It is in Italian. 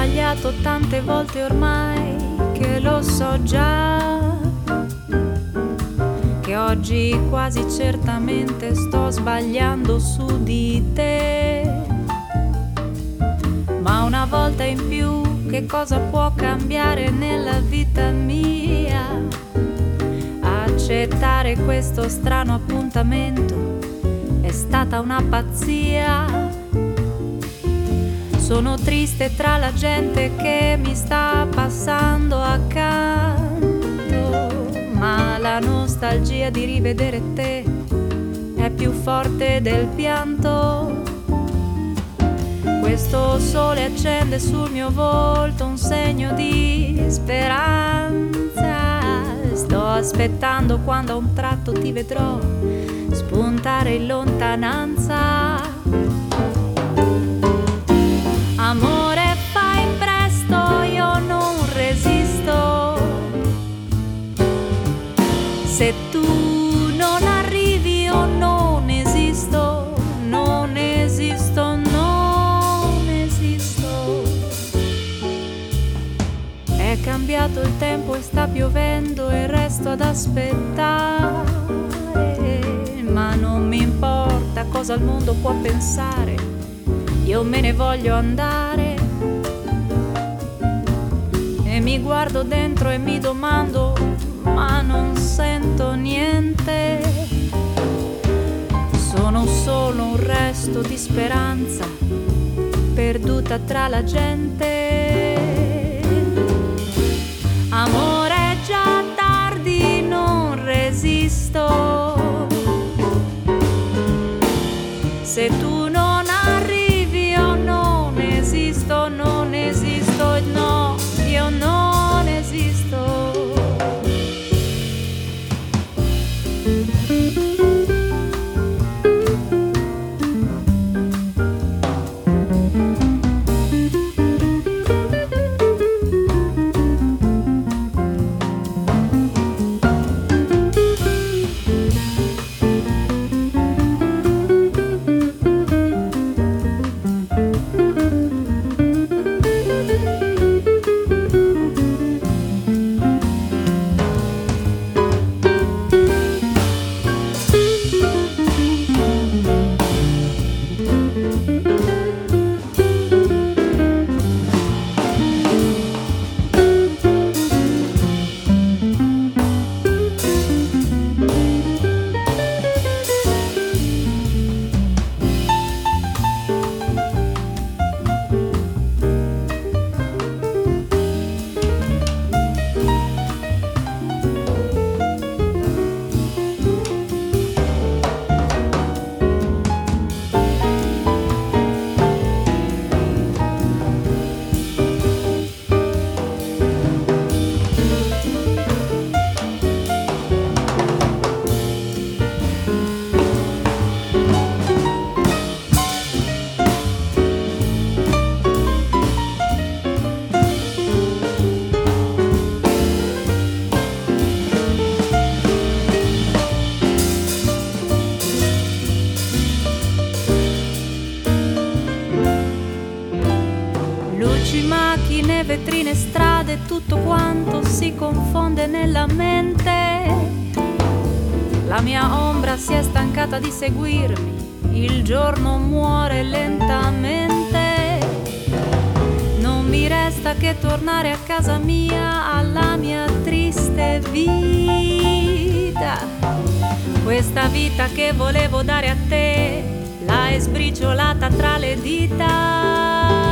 sbagliato tante volte ormai che lo so già, che oggi quasi certamente sto sbagliando su di te. Ma una volta in più che cosa può cambiare nella vita mia? Accettare questo strano appuntamento è stata una pazzia. Sono triste tra la gente che mi sta passando accanto, ma la nostalgia di rivedere te è più forte del pianto. Questo sole accende sul mio volto un segno di speranza. Sto aspettando quando a un tratto ti vedrò spuntare in lontananza. Amore, fai presto, io non resisto. Se tu non arrivi io non esisto, non esisto, non esisto. È cambiato il tempo e sta piovendo e resto ad aspettare, ma non mi importa cosa il mondo può pensare. Io me ne voglio andare e mi guardo dentro e mi domando, ma non sento niente. Sono solo un resto di speranza perduta tra la gente. Amore, è già tardi, non resisto. Se tu non arrivi non esisto, no, io non esisto. Macchine, vetrine, strade, tutto quanto si confonde nella mente. La mia ombra si è stancata di seguirmi, il giorno muore lentamente. Non mi resta che tornare a casa mia, alla mia triste vita. Questa vita che volevo dare a te, l'hai sbriciolata tra le dita.